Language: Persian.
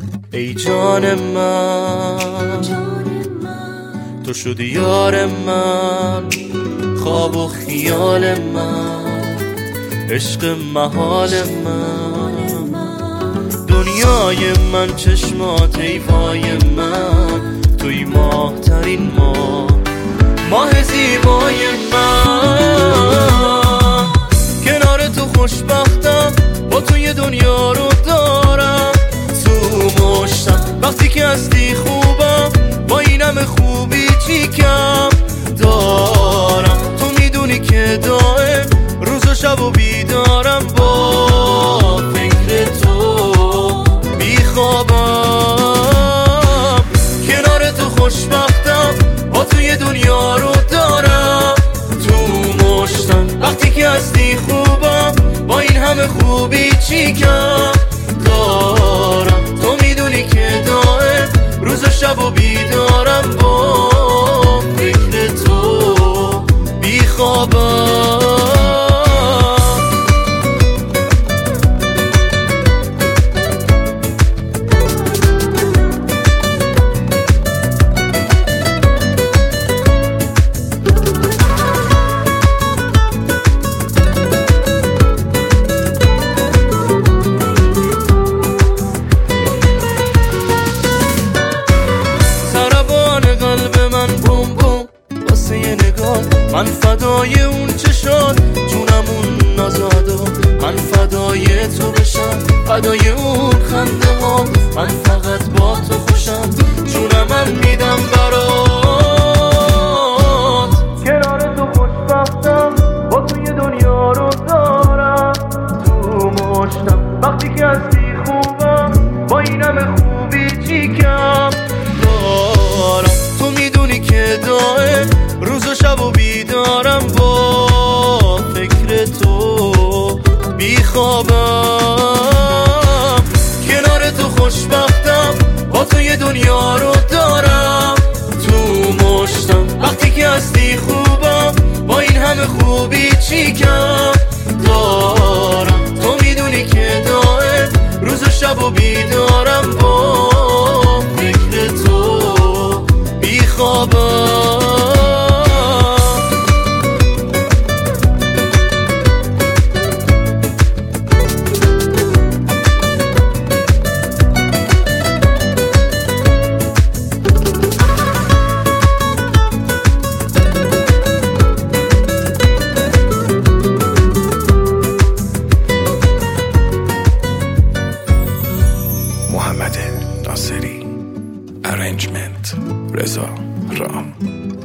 ای جان من تو شدی یار من، خواب و خیال من، عشق محال من، دنیای من، چشمات ایوای من، توی ماه ترین ماه زیبای من. کنار تو خوشبختم، با توی دنیا رو دارم تو مشتم، وقتی که هستی خوبم، با این همه خوبی چی کم دارم. تو میدونی که دائم روز و شب و بیدارم، با فکر تو بیخوابم. کنار تو خوشبختم، با توی دنیا رو دارم تو مشتم، وقتی که هستی خوبم، با این همه خوبی چی کم دارم. تو میدونی که دائم روز و شب و بیدارم، با فکر تو بیخوابم. من فدای اون چشات، جونم اون نازادا، من فدای تو بشم، فدای اون خنده ها، من فقط با تو خوشم، جونم من میدم برات. کنار تو خوشبختم، با توی دنیا رو دارم تو مشتم، وقتی که هستی خوبم، با این همه خوبی چی کم دارم. تو میدونی که دائم روز و شب و بیدارم، با فکر تو بیخوابم. کنار تو خوشبختم، با توی دنیا رو دارم تو مشتم، وقتی که هستی خوبم، با این همه خوبی چی کم دارم. تو میدونی که دائم روز و شب و بیدارم، با فکر تو بیخوابم. محمد ناصری، ارنجمنت رضا رام.